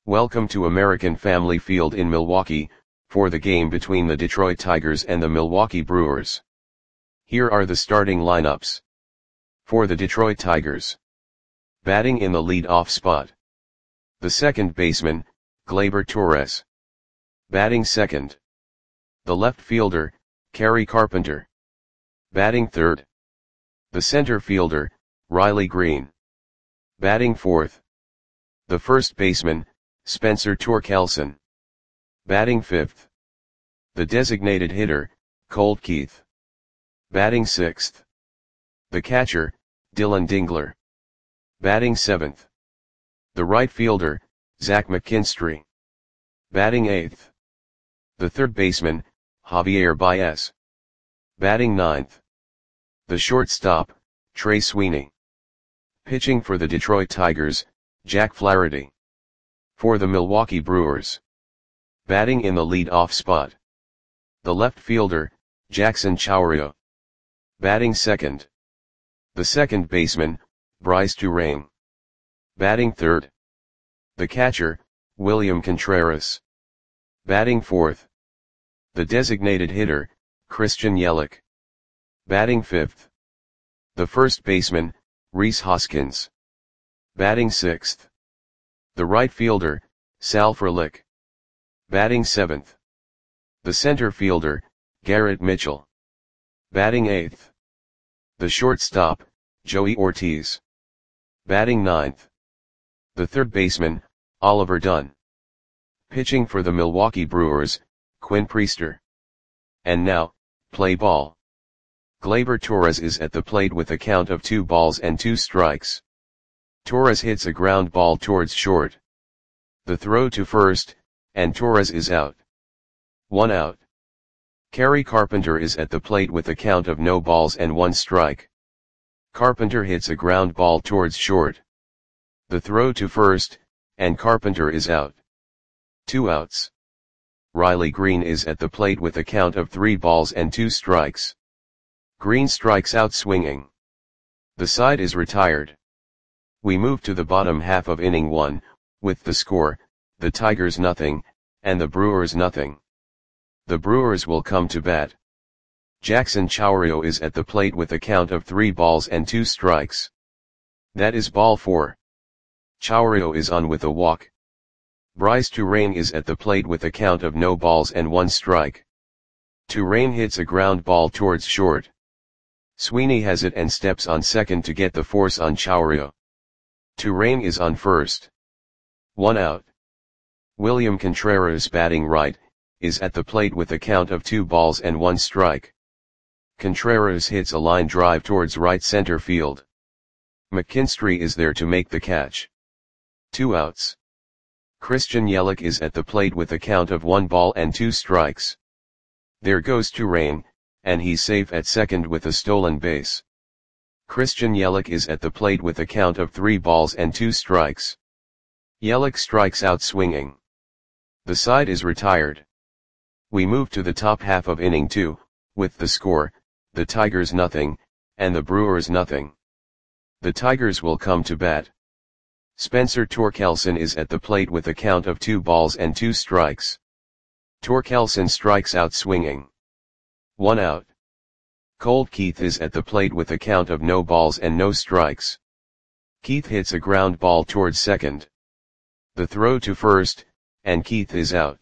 Welcome to American Family Field in Milwaukee, for the game between the Detroit Tigers and the Milwaukee Brewers. Here are the starting lineups. For the Detroit Tigers. Batting in the lead-off spot. The second baseman, Gleyber Torres. Batting second. The left fielder, Kerry Carpenter. Batting third. The center fielder, Riley Greene. Batting fourth. The first baseman, Spencer Torkelson. Batting fifth. The designated hitter, Colt Keith. Batting sixth. The catcher, Dillon Dingler. Batting seventh. The right fielder, Zach McKinstry. Batting eighth. The third baseman, Javier Baez. Batting ninth. The shortstop, Trey Sweeney. Pitching for the Detroit Tigers, Jack Flaherty. For the Milwaukee Brewers. Batting in the lead-off spot. The left fielder, Jackson Chourio. Batting second. The second baseman, Brice Turang. Batting third. The catcher, William Contreras. Batting fourth. The designated hitter, Christian Yelich. Batting fifth. The first baseman, Rhys Hoskins. Batting sixth. The right fielder, Sal Frelick. Batting seventh. The center fielder, Garrett Mitchell. Batting eighth. The shortstop, Joey Ortiz. Batting ninth. The third baseman, Oliver Dunn. Pitching for the Milwaukee Brewers, Quinn Priester. And now, play ball. Gleyber Torres is at the plate with a count of 2-2. Torres hits a ground ball towards short. The throw to first, and Torres is out. 1 out. Kerry Carpenter is at the plate with a count of 0-1. Carpenter hits a ground ball towards short. The throw to first, and Carpenter is out. 2 outs. Riley Greene is at the plate with a count of 3-2. Greene strikes out swinging. The side is retired. We move to the bottom half of inning 1, with the score, the Tigers 0, and the Brewers 0. The Brewers will come to bat. Jackson Chourio is at the plate with a count of 3-2. That is ball 4. Chourio is on with a walk. Brice Turang is at the plate with a count of 0-1. Turang hits a ground ball towards short. Sweeney has it and steps on second to get the force on Chourio. Turang is on first. 1 out. William Contreras, batting right, is at the plate with a count of 2-1. Contreras hits a line drive towards right center field. McKinstry is there to make the catch. 2 outs. Christian Yelich is at the plate with a count of 1-2. There goes Turang, and he's safe at second with a stolen base. Christian Yelich is at the plate with a count of 3-2. Yelich strikes out swinging. The side is retired. We move to the top half of inning 2, with the score, the Tigers 0, and the Brewers 0. The Tigers will come to bat. Spencer Torkelson is at the plate with a count of 2-2. Torkelson strikes out swinging. 1 out. Colt Keith is at the plate with a count of 0-0. Keith hits a ground ball towards second. The throw to first, and Keith is out.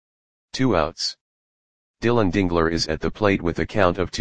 2 outs. Dillon Dingler is at the plate with a count of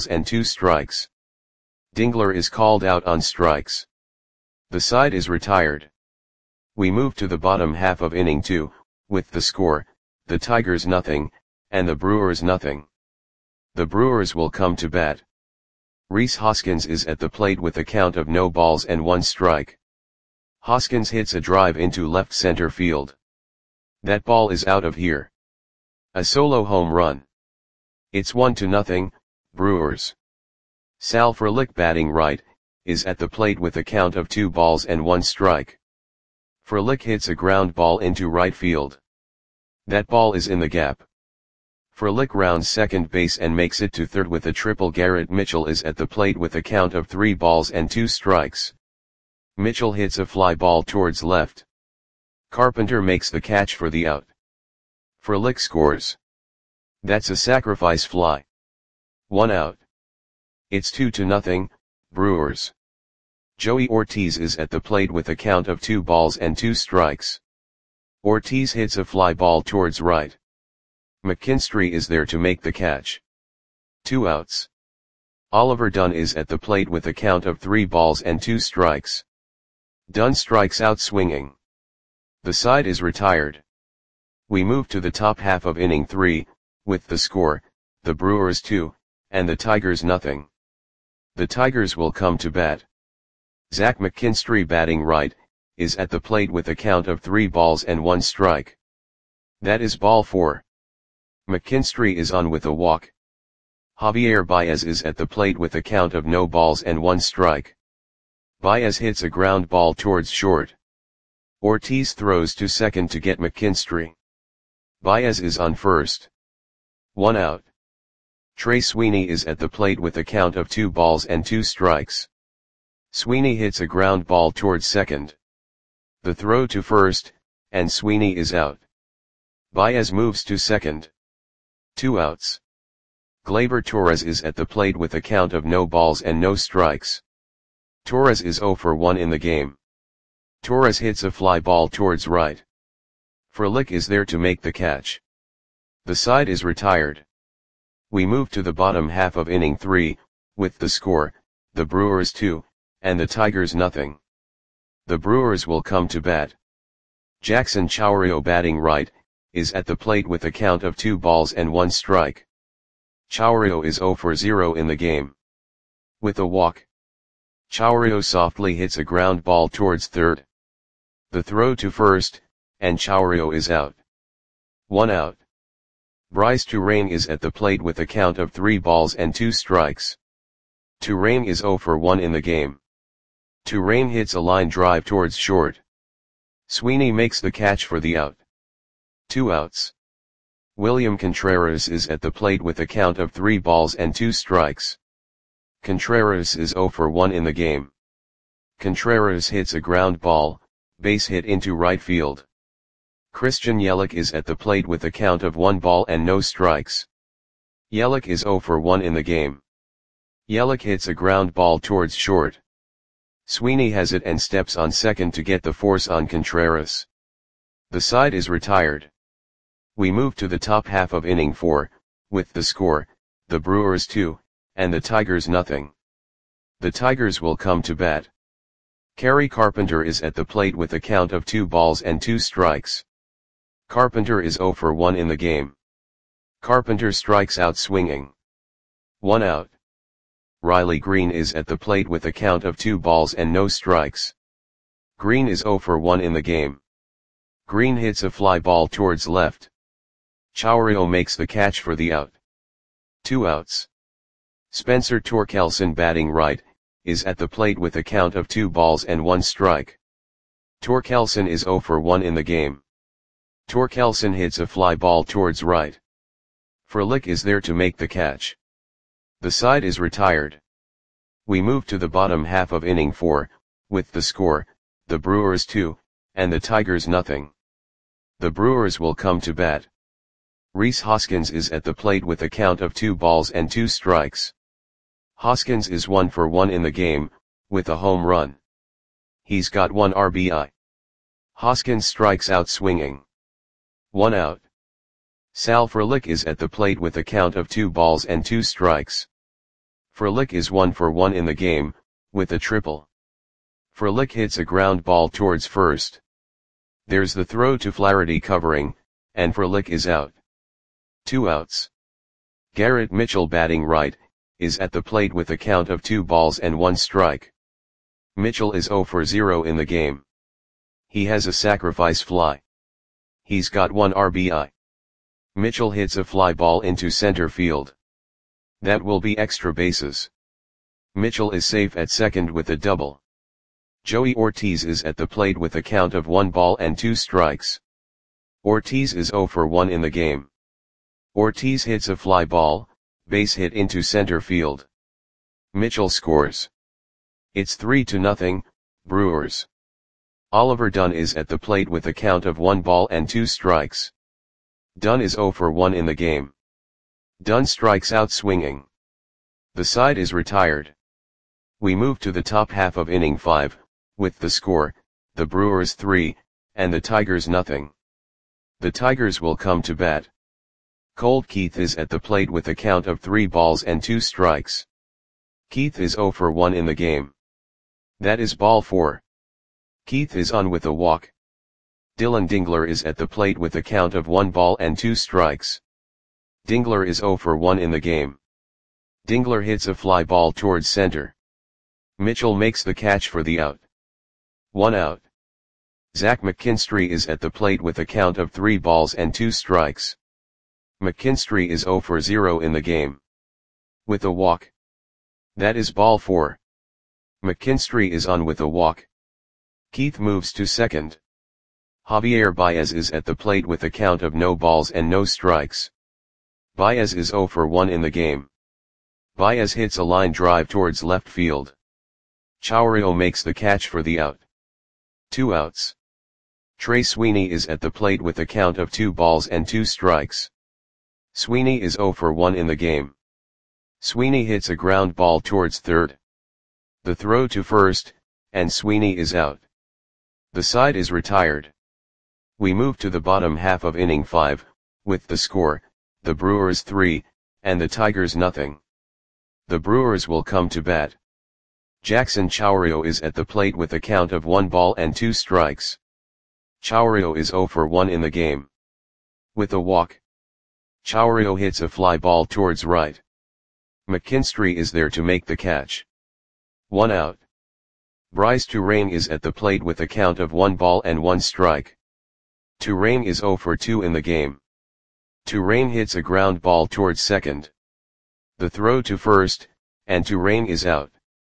2-2. Dingler is called out on strikes. The side is retired. We move to the bottom half of inning 2, with the score, the Tigers 0, and the Brewers 0. The Brewers will come to bat. Rhys Hoskins is at the plate with a count of 0-1. Hoskins hits a drive into left center field. That ball is out of here. A solo home run. It's 1-0, Brewers. Sal Frelick, batting right, is at the plate with a count of 2-1. Frelick hits a ground ball into right field. That ball is in the gap. Frelick rounds second base and makes it to third with a triple. Garrett Mitchell is at the plate with a count of 3-2. Mitchell hits a fly ball towards left. Carpenter makes the catch for the out. Frelick scores. That's a sacrifice fly. 1 out. It's 2-0, Brewers. Joey Ortiz is at the plate with a count of 2 balls and 2 strikes. Ortiz hits a fly ball towards right. McKinstry is there to make the catch. 2 outs. Oliver Dunn is at the plate with a count of 3 balls and 2 strikes. Dunn strikes out swinging. The side is retired. We move to the top half of inning 3, with the score, the Brewers 2, and the Tigers nothing. The Tigers will come to bat. Zach McKinstry, batting right, is at the plate with a count of 3 balls and 1 strike. That is ball 4. McKinstry is on with a walk. Javier Baez is at the plate with a count of no balls and 1 strike. Baez hits a ground ball towards short. Ortiz throws to second to get McKinstry. Baez is on first. 1 out. Trey Sweeney is at the plate with a count of 2 balls and 2 strikes. Sweeney hits a ground ball towards second. The throw to first, and Sweeney is out. Baez moves to second. 2 outs. Gleyber Torres is at the plate with a count of no balls and no strikes. Torres is 0 for 1 in the game. Torres hits a fly ball towards right. Frelick is there to make the catch. The side is retired. We move to the bottom half of inning 3, with the score, the Brewers 2, and the Tigers nothing. The Brewers will come to bat. Jackson Chourio, batting right, is at the plate with a count of 2 balls and 1 strike. Chourio is 0 for 0 in the game. With a walk. Chourio softly hits a ground ball towards third. The throw to first, and Chourio is out. 1 out. Bryce Turang is at the plate with a count of 3 balls and 2 strikes. Turang is 0 for 1 in the game. Turang hits a line drive towards short. Sweeney makes the catch for the out. 2 outs. William Contreras is at the plate with a count of 3 balls and 2 strikes. Contreras is 0 for 1 in the game. Contreras hits a ground ball, base hit into right field. Christian Yelich is at the plate with a count of 1 ball and no strikes. Yelich is 0 for 1 in the game. Yelich hits a ground ball towards short. Sweeney has it and steps on second to get the force on Contreras. The side is retired. We move to the top half of inning 4, with the score, the Brewers 2, and the Tigers nothing. The Tigers will come to bat. Kerry Carpenter is at the plate with a count of 2 balls and 2 strikes. Carpenter is 0 for 1 in the game. Carpenter strikes out swinging. 1 out. Riley Green is at the plate with a count of 2 balls and no strikes. Green is 0 for 1 in the game. Green hits a fly ball towards left. Chourio makes the catch for the out. 2 outs. Spencer Torkelson, batting right, is at the plate with a count of 2 balls and 1 strike. Torkelson is 0 for 1 in the game. Torkelson hits a fly ball towards right. Frelick is there to make the catch. The side is retired. We move to the bottom half of inning 4, with the score, the Brewers 2, and the Tigers nothing. The Brewers will come to bat. Rhys Hoskins is at the plate with a count of 2 balls and 2 strikes. Hoskins is 1 for 1 in the game, with a home run. He's got 1 RBI. Hoskins strikes out swinging. 1 out. Sal Frelick is at the plate with a count of 2 balls and 2 strikes. Frelick is 1 for 1 in the game, with a triple. Frelick hits a ground ball towards first. There's the throw to Flaherty covering, and Frelick is out. 2 outs. Garrett Mitchell, batting right, is at the plate with a count of 2 balls and 1 strike. Mitchell is 0 for 0 in the game. He has a sacrifice fly. He's got 1 RBI. Mitchell hits a fly ball into center field. That will be extra bases. Mitchell is safe at second with a double. Joey Ortiz is at the plate with a count of 1 ball and 2 strikes. Ortiz is 0 for 1 in the game. Ortiz hits a fly ball, base hit into center field. Mitchell scores. It's 3-0, Brewers. Oliver Dunn is at the plate with a count of 1 ball and 2 strikes. Dunn is 0 for 1 in the game. Dunn strikes out swinging. The side is retired. We move to the top half of inning 5, with the score, the Brewers 3, and the Tigers nothing. The Tigers will come to bat. Colt Keith is at the plate with a count of 3 balls and 2 strikes. Keith is 0 for 1 in the game. That is ball 4. Keith is on with a walk. Dylan Dingler is at the plate with a count of 1 ball and 2 strikes. Dingler is 0 for 1 in the game. Dingler hits a fly ball towards center. Mitchell makes the catch for the out. 1 out. Zach McKinstry is at the plate with a count of 3 balls and 2 strikes. McKinstry is 0 for 0 in the game. With a walk. That is ball 4. McKinstry is on with a walk. Keith moves to second. Javier Baez is at the plate with a count of no balls and no strikes. Baez is 0 for 1 in the game. Baez hits a line drive towards left field. Chourio makes the catch for the out. 2 outs. Trey Sweeney is at the plate with a count of 2 balls and 2 strikes. Sweeney is 0 for 1 in the game. Sweeney hits a ground ball towards third. The throw to first, and Sweeney is out. The side is retired. We move to the bottom half of inning 5, with the score, the Brewers 3, and the Tigers nothing. The Brewers will come to bat. Jackson Chourio is at the plate with a count of 1 ball and 2 strikes. Chourio is 0 for 1 in the game. With a walk. Chourio hits a fly ball towards right. McKinstry is there to make the catch. 1 out. Bryce Turang is at the plate with a count of 1 ball and 1 strike. Turang is 0 for 2 in the game. Turang hits a ground ball towards second. The throw to first, and Turang is out.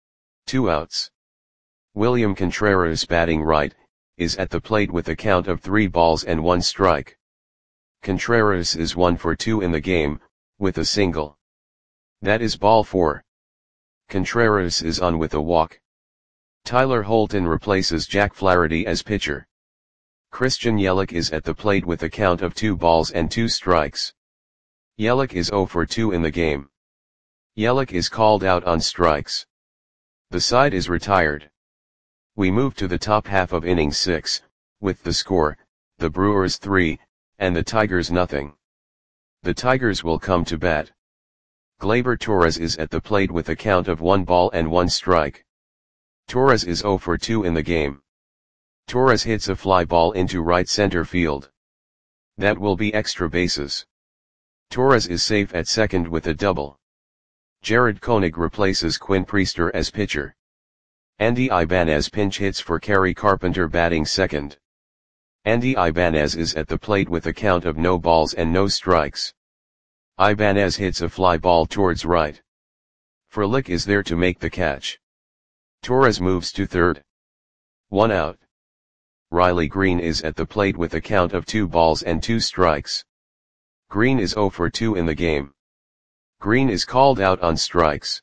2 outs. William Contreras, batting right, is at the plate with a count of 3 balls and 1 strike. Contreras is 1 for 2 in the game, with a single. That is ball 4. Contreras is on with a walk. Tyler Holton replaces Jack Flaherty as pitcher. Christian Yelich is at the plate with a count of 2 balls and 2 strikes. Yelich is 0 for 2 in the game. Yelich is called out on strikes. The side is retired. We move to the top half of inning 6, with the score, the Brewers 3, and the Tigers nothing. The Tigers will come to bat. Gleyber Torres is at the plate with a count of 1 ball and 1 strike. Torres is 0 for 2 in the game. Torres hits a fly ball into right center field. That will be extra bases. Torres is safe at second with a double. Jared Koenig replaces Quinn Priester as pitcher. Andy Ibanez pinch hits for Kerry Carpenter, batting second. Andy Ibanez is at the plate with a count of no balls and no strikes. Ibanez hits a fly ball towards right. Frelick is there to make the catch. Torres moves to third. 1 out. Riley Green is at the plate with a count of 2 balls and 2 strikes. Green is 0 for 2 in the game. Green is called out on strikes.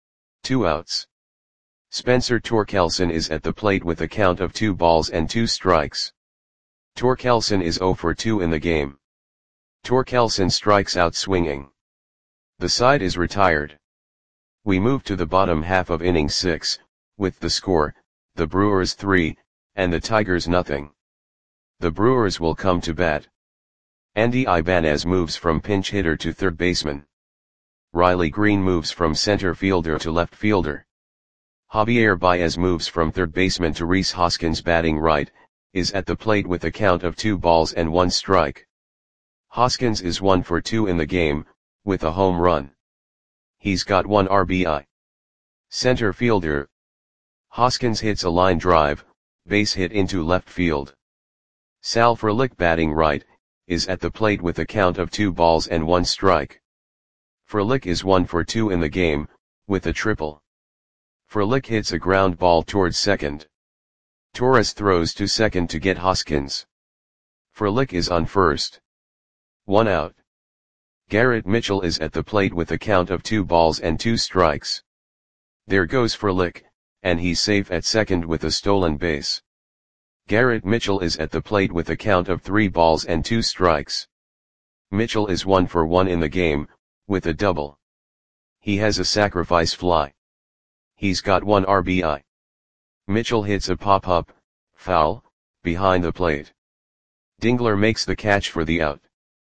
2 outs. Spencer Torkelson is at the plate with a count of 2 balls and 2 strikes. Torkelson is 0 for 2 in the game. Torkelson strikes out swinging. The side is retired. We move to the bottom half of inning 6, with the score, the Brewers 3, and the Tigers nothing. The Brewers will come to bat. Andy Ibanez moves from pinch hitter to third baseman. Riley Green moves from center fielder to left fielder. Javier Baez moves from third baseman to Rhys Hoskins, batting right, is at the plate with a count of 2 balls and 1 strike. Hoskins is 1 for 2 in the game, with a home run. He's got 1 RBI. Center fielder. Hoskins hits a line drive, base hit into left field. Sal Frelick, batting right, is at the plate with a count of 2 balls and 1 strike. Frelick is 1 for 2 in the game, with a triple. Frelick hits a ground ball towards second. Torres throws to second to get Hoskins. Frelick is on first. 1 out. Garrett Mitchell is at the plate with a count of 2 balls and 2 strikes. There goes Frelick, and he's safe at second with a stolen base. Garrett Mitchell is at the plate with a count of 3 balls and 2 strikes. Mitchell is 1 for 1 in the game, with a double. He has a sacrifice fly. He's got 1 RBI. Mitchell hits a pop-up, foul, behind the plate. Dingler makes the catch for the out.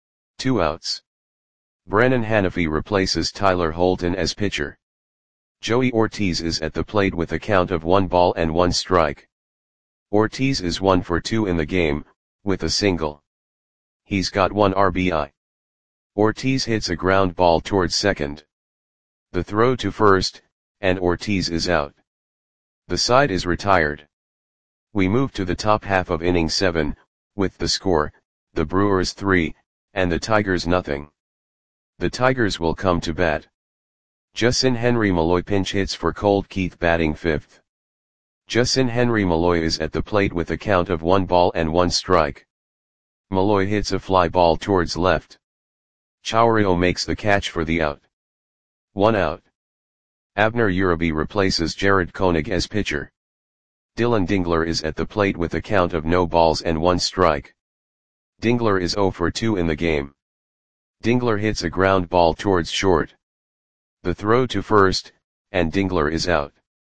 2 outs. Brennan Hanafy replaces Tyler Holton as pitcher. Joey Ortiz is at the plate with a count of 1 ball and 1 strike. Ortiz is 1 for 2 in the game, with a single. He's got 1 RBI. Ortiz hits a ground ball towards second. The throw to first, and Ortiz is out. The side is retired. We move to the top half of inning 7, with the score, the Brewers 3, and the Tigers nothing. The Tigers will come to bat. Justin Henry Malloy pinch hits for Colt Keith batting 5th. Justin Henry Malloy is at the plate with a count of 1 ball and 1 strike. Malloy hits a fly ball towards left. Chourio makes the catch for the out. 1 out. Abner Uribe replaces Jared Koenig as pitcher. Dylan Dingler is at the plate with a count of no balls and 1 strike. Dingler is 0 for 2 in the game. Dingler hits a ground ball towards short. The throw to first, and Dingler is out.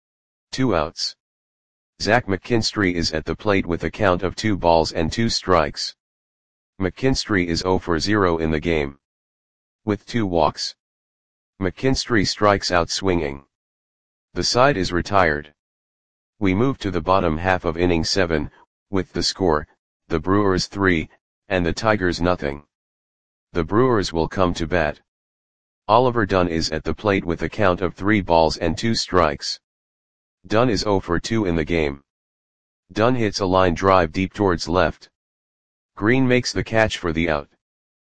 2 outs. Zach McKinstry is at the plate with a count of 2 balls and 2 strikes. McKinstry is 0 for 0 in the game. With 2 walks. McKinstry strikes out swinging. The side is retired. We move to the bottom half of inning 7, with the score, the Brewers 3, and the Tigers nothing. The Brewers will come to bat. Oliver Dunn is at the plate with a count of 3 balls and 2 strikes. Dunn is 0 for 2 in the game. Dunn hits a line drive deep towards left. Green makes the catch for the out.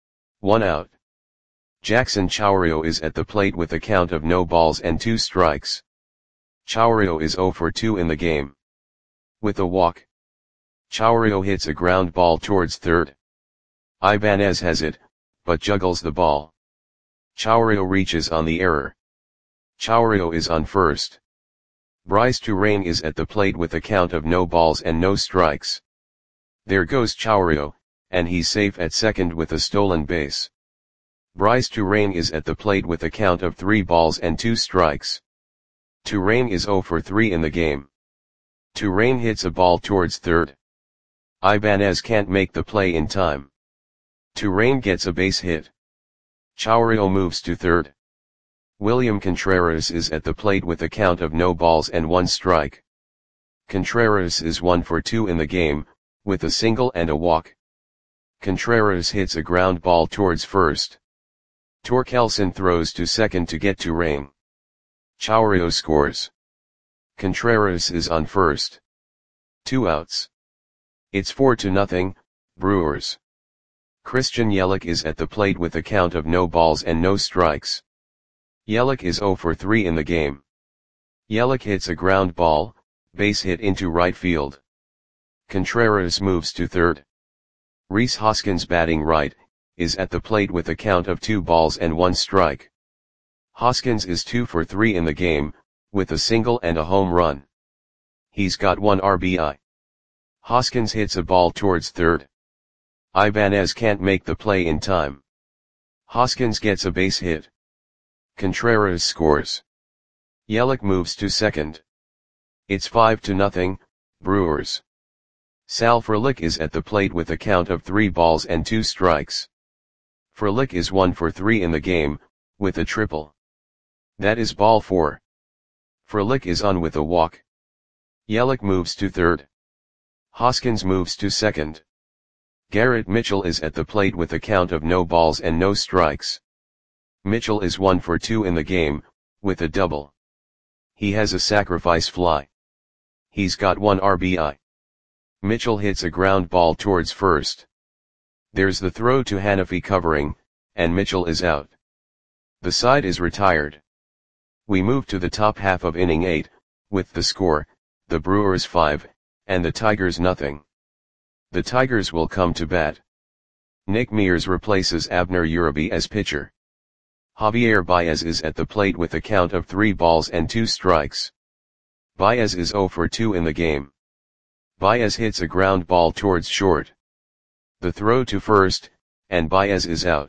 1 out. Jackson Chourio is at the plate with a count of no balls and 2 strikes. Chourio is 0 for 2 in the game. With a walk. Chourio hits a ground ball towards third. Ibanez has it, but juggles the ball. Chourio reaches on the error. Chourio is on first. Bryce Turang is at the plate with a count of no balls and no strikes. There goes Chourio, and he's safe at second with a stolen base. Bryce Turang is at the plate with a count of 3 balls and 2 strikes. Turang is 0 for 3 in the game. Turang hits a ball towards third. Ibanez can't make the play in time. Turang gets a base hit. Chourio moves to third. William Contreras is at the plate with a count of no balls and 1 strike. Contreras is 1 for 2 in the game, with a single and a walk. Contreras hits a ground ball towards first. Torkelson throws to second to get Turang. Chourio scores. Contreras is on first. 2 outs. It's 4-0, Brewers. Christian Yelich is at the plate with a count of no balls and no strikes. Yelich is 0 for 3 in the game. Yelich hits a ground ball, base hit into right field. Contreras moves to third. Rhys Hoskins batting right, is at the plate with a count of 2 balls and 1 strike. Hoskins is 2 for 3 in the game, with a single and a home run. He's got 1 RBI. Hoskins hits a ball towards third. Ibanez can't make the play in time. Hoskins gets a base hit. Contreras scores. Yelich moves to second. It's 5-0, Brewers. Sal Frelick is at the plate with a count of 3 balls and 2 strikes. Frelick is 1 for 3 in the game, with a triple. That is ball 4. Frelick is on with a walk. Yelich moves to third. Hoskins moves to second. Garrett Mitchell is at the plate with a count of no balls and no strikes. Mitchell is 1 for 2 in the game, with a double. He has a sacrifice fly. He's got 1 RBI. Mitchell hits a ground ball towards first. There's the throw to Hanafy covering, and Mitchell is out. The side is retired. We move to the top half of inning 8, with the score, the Brewers 5, and the Tigers nothing. The Tigers will come to bat. Nick Mears replaces Abner Uribe as pitcher. Javier Baez is at the plate with a count of 3 balls and 2 strikes. Baez is 0 for 2 in the game. Baez hits a ground ball towards short. The throw to first, and Baez is out.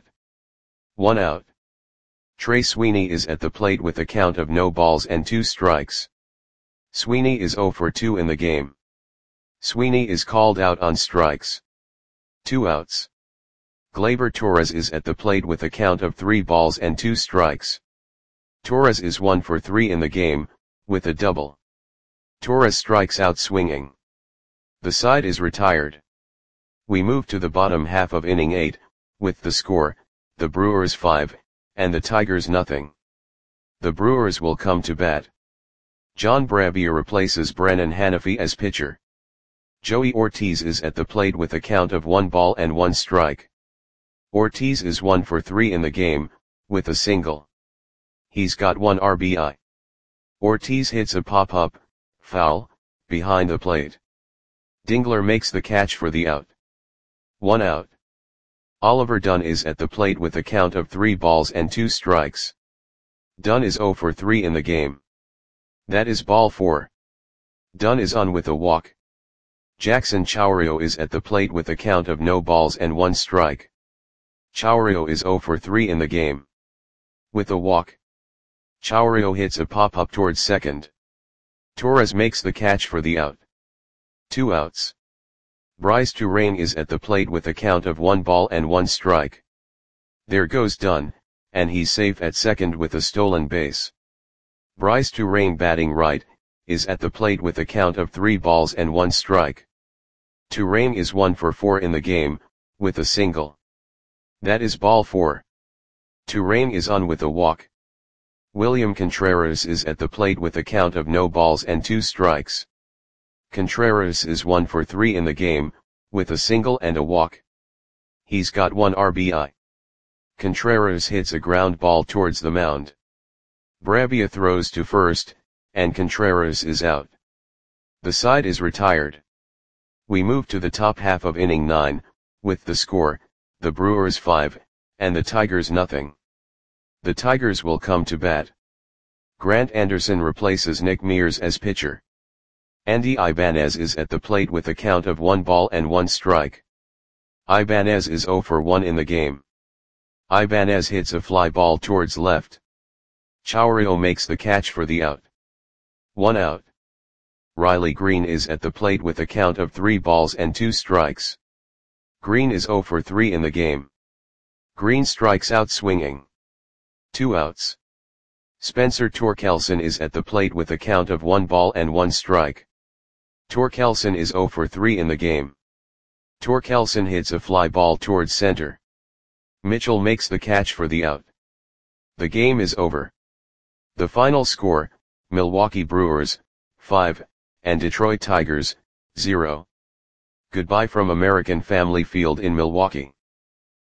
1 out. Trey Sweeney is at the plate with a count of no balls and 2 strikes. Sweeney is 0 for 2 in the game. Sweeney is called out on strikes. 2 outs. Gleyber Torres is at the plate with a count of 3 balls and 2 strikes. Torres is 1 for 3 in the game, with a double. Torres strikes out swinging. The side is retired. We move to the bottom half of inning 8, with the score, the Brewers 5, and the Tigers nothing. The Brewers will come to bat. John Brebbia replaces Brennan Hanafy as pitcher. Joey Ortiz is at the plate with a count of 1 ball and 1 strike. Ortiz is 1 for 3 in the game, with a single. He's got 1 RBI. Ortiz hits a pop-up, foul, behind the plate. Dingler makes the catch for the out. 1 out. Oliver Dunn is at the plate with a count of 3 balls and 2 strikes. Dunn is 0 for 3 in the game. That is ball 4. Dunn is on with a walk. Jackson Chourio is at the plate with a count of no balls and 1 strike. Chourio is 0 for 3 in the game. With a walk. Chourio hits a pop-up towards second. Torres makes the catch for the out. 2 outs. Bryce Turang is at the plate with a count of 1 ball and 1 strike. There goes Dunn, and he's safe at second with a stolen base. Bryce Turang, batting right, is at the plate with a count of 3 balls and 1 strike. Turang is 1 for 4 in the game, with a single. That is ball 4. Turang is on with a walk. William Contreras is at the plate with a count of no balls and 2 strikes. Contreras is 1 for 3 in the game, with a single and a walk. He's got 1 RBI. Contreras hits a ground ball towards the mound. Brebbia throws to first, and Contreras is out. The side is retired. We move to the top half of inning 9, with the score, the Brewers 5, and the Tigers nothing. The Tigers will come to bat. Grant Anderson replaces Nick Mears as pitcher. Andy Ibanez is at the plate with a count of 1 ball and 1 strike. Ibanez is 0 for 1 in the game. Ibanez hits a fly ball towards left. Chourio makes the catch for the out. 1 out. Riley Green is at the plate with a count of 3 balls and 2 strikes. Green is 0 for 3 in the game. Green strikes out swinging. 2 outs. Spencer Torkelson is at the plate with a count of 1 ball and 1 strike. Torkelson is 0 for 3 in the game. Torkelson hits a fly ball towards center. Mitchell makes the catch for the out. The game is over. The final score, Milwaukee Brewers, 5, and Detroit Tigers, 0. Goodbye from American Family Field in Milwaukee.